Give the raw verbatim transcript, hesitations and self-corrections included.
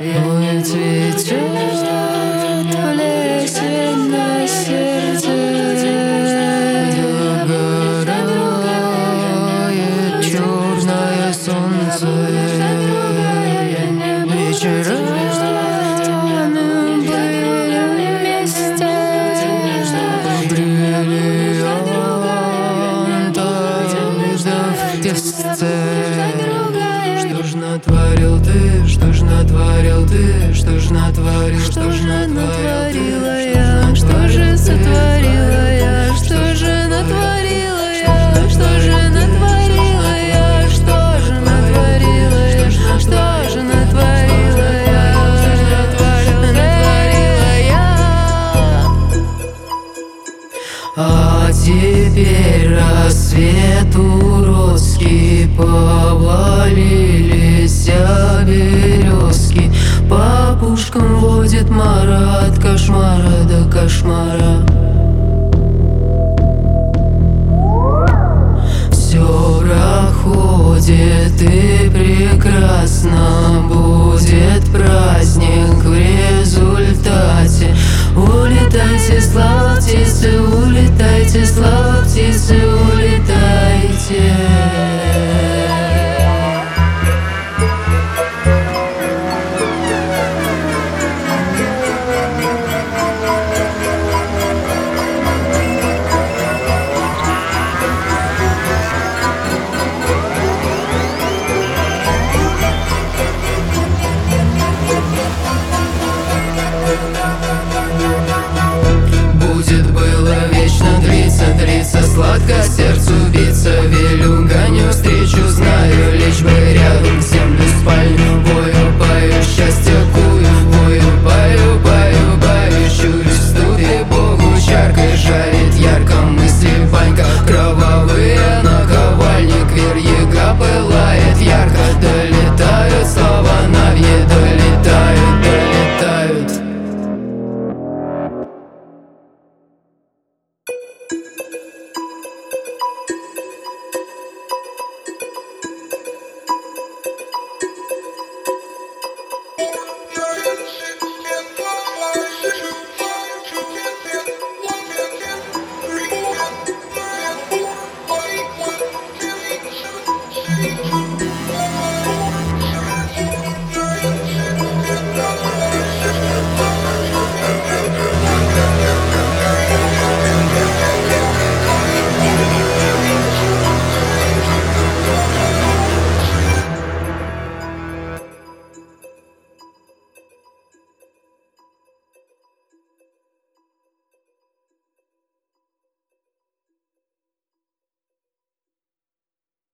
Ой, цветет в лесе на сердце, догорает черное солнце. Вечерами были вместе, бриллиантов в песце. Что ж натворил ты, что ж натворил ты, что ж натворил, что ж натворила я, что же сотворила я, что же натворила я, что же натворила я, что же натворила я, что же натворила я, натворила я. А теперь рассвет уродский, повалились березки, по пушкам водит Марат, кошмара до кошмара. Все проходит и прекрасно